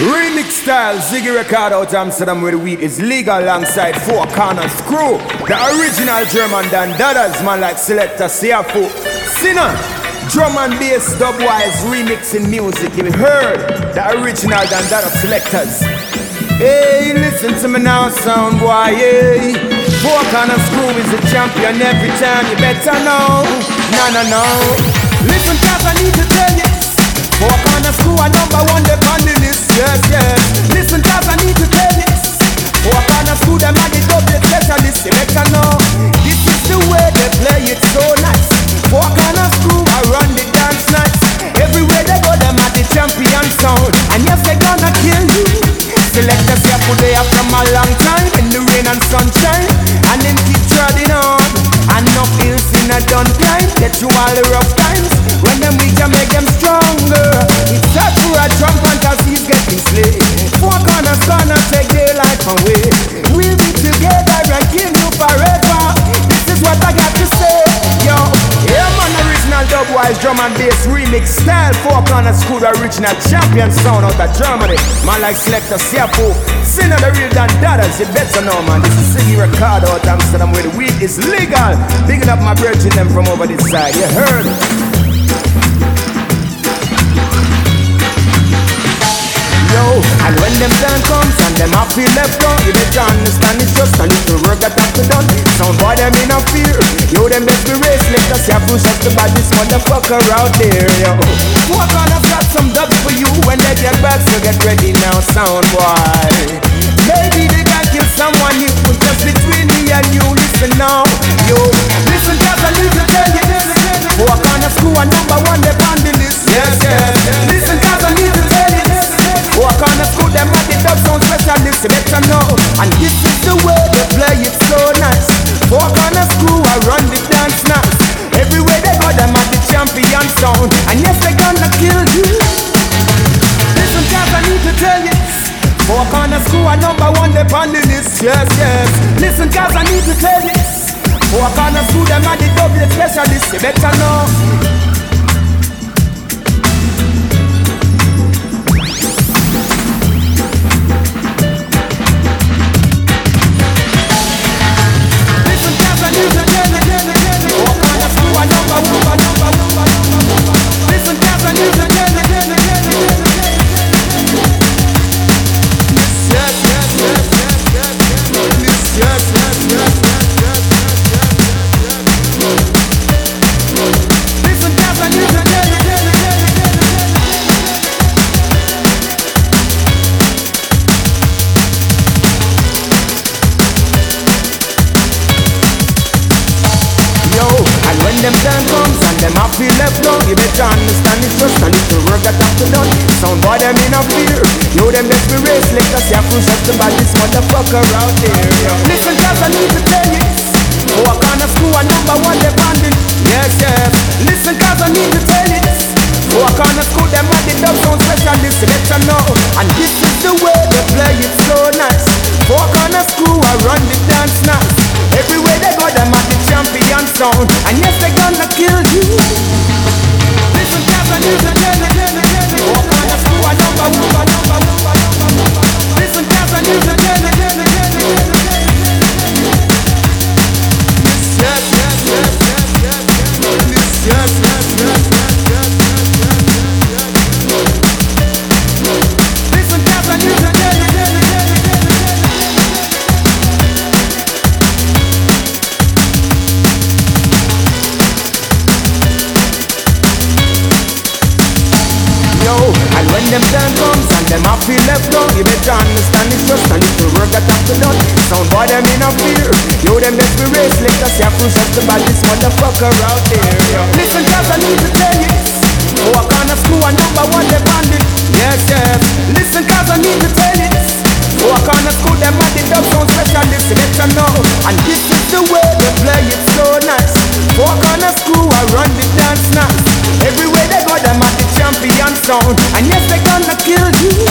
Remix style, Ziggy record out Amsterdam where the weed is legal alongside Four Corners Crew. The original German Dan Dadas, man like Selector Siafu. Sinner, drum and bass, dubwise remixing music. You heard the original Dan Dadas selectors. Hey, listen to me now, sound boy, hey. Four Corners Crew is a champion every time, you better know. No. Listen, cause I need to tell you. Four Corners Crew are number one, they're on the list, yes. Listen, cause I need to tell this. Four Corners Crew, them are the double specialists, you better know. This is the way they play it so nice. Four Corners Crew, I run the dance nights. Everywhere they go, them are the champion sound. And yes, they gonna kill you. Selectors here for they are from a long time. In the rain and sunshine, and them keep treading on. And no hills in a done climb. Get you all the rough times. When them weak, you make them stronger. It's hard for a drum fantasies getting slayed. Four Corners gonna take daylight away. We'll be together and kill you forever. This is what I got to say, yo. Yeah man, original dubwise drum and bass remix style. Four Corners Crew, the original champion sound out of Germany. Man like Selector Siafu, Sinner the real Dan Dadas, you better know man. This is Ziggy record out Amsterdam where the weed is legal. Bigging up my brethren them from over this side, you heard? Yo, and when them time comes and them have feel left out, you better understand it's just a little work that have to done. Some boy them in a fear. Yo, them best be race, let us have push up the baddest motherfucker out there, yo. Four Corners got some dubs for you when they get back, so get ready now, sound boy. Maybe they can kill someone if we just between me and you, listen now. Yo, listen cause I need to tell you this. Four Corners Crew are number one, they're on the list, yes. Listen cause I need to tell you this. Four Corners Crew, them are the dub sound specialists, you better know. And this is the way they play it so nice. Four Corners Crew, I run the dance nice. Everywhere they go, them are the champion sound. And yes, they gonna kill you. Listen cause I need to tell you. Four Corners Crew are number one, they're on the list, yes. Listen cause I need to tell you. Four Corners Crew, them are the double specialists, you better know. Them time comes and them have feel left long. You better understand it's just a little work that have to done. Sound boy them in a fear. Yo them best be race. Let us have push up the baddest motherfucker out there, yo. Listen cause I need to tell you. Four Corners Crew are number one, they're banding. Yes. Listen cause I need to tell you. Four Corners Crew, them are the dub sound specialists, you better know. And this is the way they play it so nice. Four Corners Crew, I run the dance nice. Everywhere they go, them are the champion sound. And yes, they gonna kill you. Listen, cause I need to tell you. Four Corners Crew are number one. Listen, cause I need to tell you. Yes. Listen, cause I need to tell you. And when them time comes and them have feel left out, you better understand it's just a little work that have to done. Sound boy them in a fear. Yo them best be race. Let us have push up the baddest motherfucker out there, yo. Listen cause I need to tell you. Four Corners Crew are number one, they're bandit. Yes. Listen cause I need to tell you. Four Corners Crew, them are the dub sound specialists, you better know. And this is the way they play it so nice. Four Corners Crew, I run the dance nice. Everywhere they go, them are the champion sound. And yes, they gonna kill you.